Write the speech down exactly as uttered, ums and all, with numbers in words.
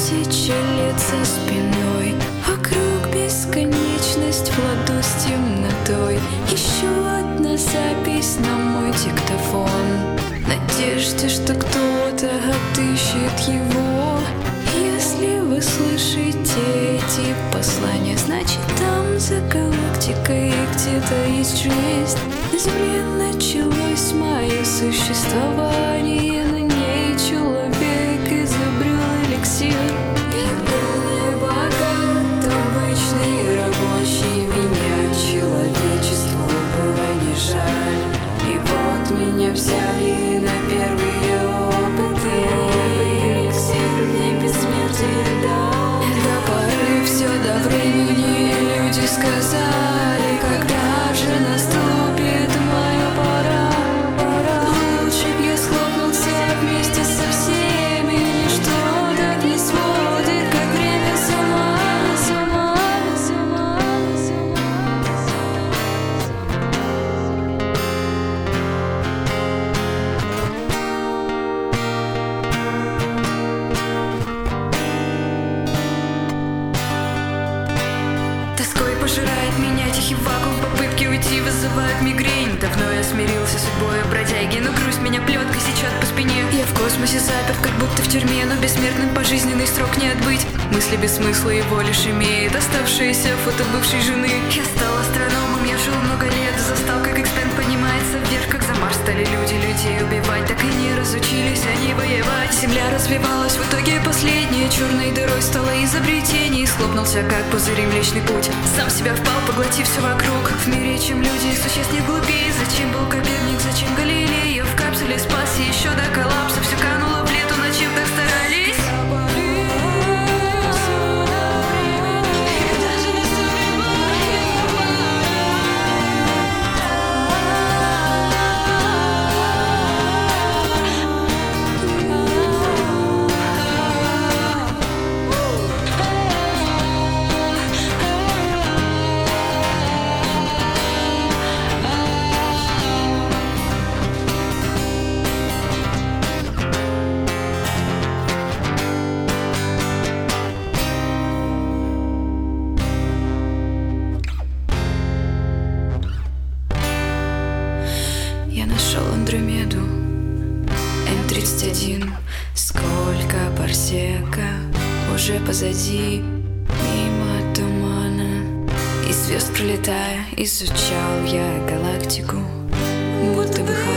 тысячи лет за спиной, вокруг бесконечность в ладу с темнотой. Еще одна запись на мой диктофон, в надежде, что кто-то отыщет его. Если вы слышите эти послания, значит там за галактикой где-то есть жизнь. На Земле началось мое существование, на ней человек изобрел эликсир. Я полный богат, обычный рабочий, меня человечеству было не жаль. И вот меня взяли на первые опыты, эликсир мне бессмертие дал. До поры все до времени люди сказали, когда же наступит моя пора, пора. Лучше б я схлопнулся вместе со всеми, ничто так не сводит, как время с ума, с ума, с ума, с ума. Тоской пожирает меня тихий вакуум, попытки уйти вызывают мигрень. Давно я смирился с судьбой бродяги, но грусть меня плеткой сечет по спине. Я в космосе заперт, как будто в тюрьме, но бессмертным пожизненный срок не отбыть. Мысли без смысла его лишь имеет оставшиеся фото бывшей жены. Я стал астрономом, я жил много лет, застал, как экспент поднимается вверх, как за Марс стали люди людей убивать, так и не разучились они воевать. Земля развивалась, в итоге последняя черной дырой стала изобретение, схлопнулся, как пузырь Млечный Путь. Сам себя впал, поглотив все вокруг. В мире, чем люди, существ не глупее. Зачем был Коперник, зачем Галилей? Я в капсуле спасся еще до коллапса. Все кануло в лету, над чем так старались. Я нашел Андромеду, эм тридцать один. Сколько парсека уже позади, мимо тумана и звезд пролетая, изучал я галактику, будто бы